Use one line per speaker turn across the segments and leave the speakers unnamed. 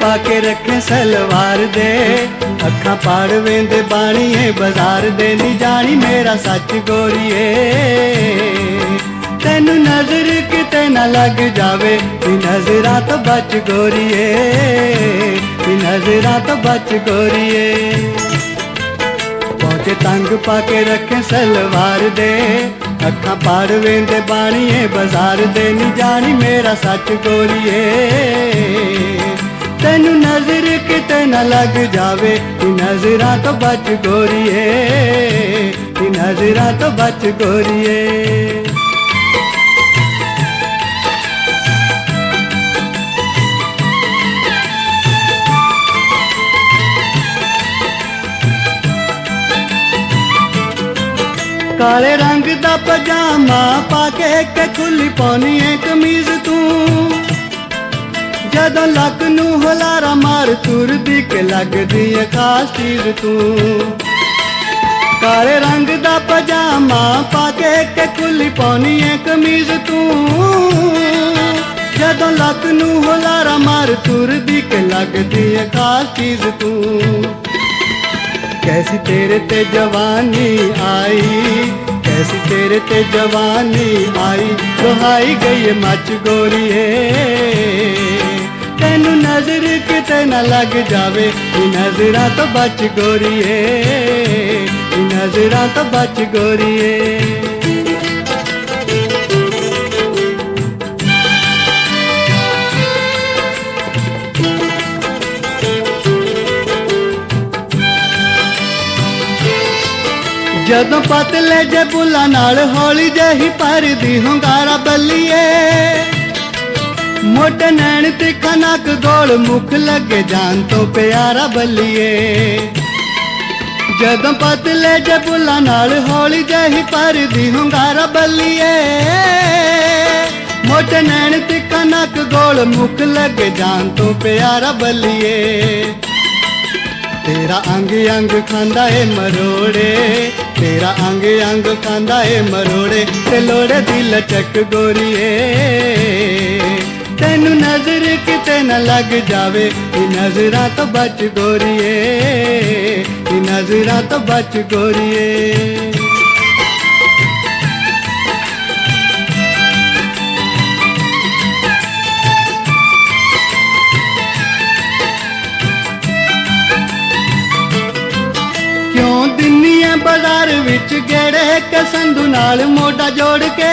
पा के रखे सलवार दे, अखा पाड़ वेंदे बाणीए बाजार दे, नी जानी मेरा सच गोरीए। तेनू नजर किते ना लग जावे, नजरा तो बच गोरीए, नजरा तो बच गोरीए। पहुंचे तंग पाके रखे सलवार दे, अखा पाड़ वेंदे बाणीए बाजार दे, नी जानी मेरा सच गोरीए। तेनू नजर किते ना लग जावे, नजरा तो बच गोरीए, नजरा तो बच गोरीए। काले रंग दा पजामा पाके के खुली पानी है कमीज तू, जदों लक नू हुलारा मार तुरदी के लगदी है खास चीज तू। काले रंग दा पजामा पाके के खुली पानी है कमीज तू, जदों लक नू हुलारा मार तुरदी के लगदी है खास चीज तू। कैसी तेरे ते जवानी आई, कैसी तेरे ते जवानी आई, दुहाई गई मच गोरीए। तेनू नजर किते ना लग जावे, नजरा तो बच गोरीए, नजरा तो बच गोरीए। जदों पतले जे बुला नाल हौली जही भरदी हुंगारा बल्लीए, मोटे नैन तिखा नक गोल मुख लगे जान तो प्यारा बल्लीए। जदों पतले जे बुला नाल हौली जही भरदी हुंगारा बल्लीए, मोटे नैन तिखा नक गोल मुख लगे जान तो प्यारा बल्लीए। तेरा अंग अंग खांदा है मरोड़े, तेरा अंग अंग खांदा है मरोड़े, ते लोड़े दी लचक गोरीए। तेनू नजर किते न लग जावे, नजरा तो बच गोरीए, नजरा तो बच गोरीए। बाजार विच गेड़े के संधू नाल मोटा जोड़ के,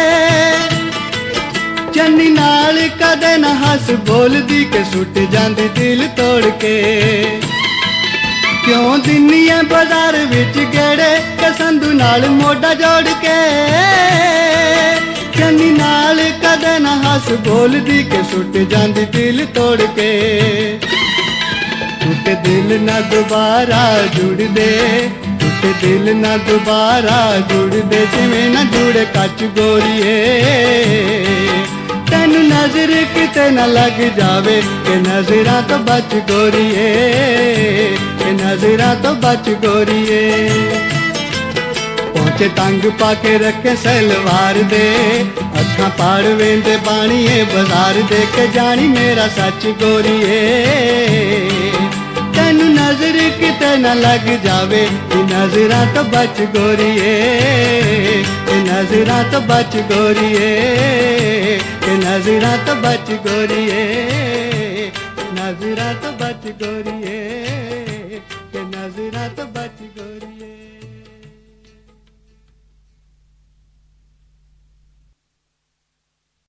चन्नी नाल कदे न हस बोलदी के सुट जांदी दिल तोड़ के। क्यों दिनी है बाजार विच गेड़े के संधू नाल मोटा जोड़ के, चन्नी नाल कदे न हस बोलदी के सुट जांदी दिल तोड़ के। टूटे दिल न दोबारा जुड़ दे, दिल ना दोबारा जुड़ दे, जिवें ना जुड़े कच गोरीए। तेनू नजर किते ना लग जावे, के नजरा तो बच गोरीए, के नजरा तो बच गोरीए। पहुंचे तंग पाके रखे सलवार दे, अखा पाड़ वेंदे बाणीए बाजार दे, के जानी मेरा सच गोरीए। तेनू नजर किते न लग जावे, नजरा तो बच गोरीए, नजरा तो बच गोरीए, नजरा तो बच गोरीए, नजरा तो बच गोरीए, नजरा तो बच गोरीए।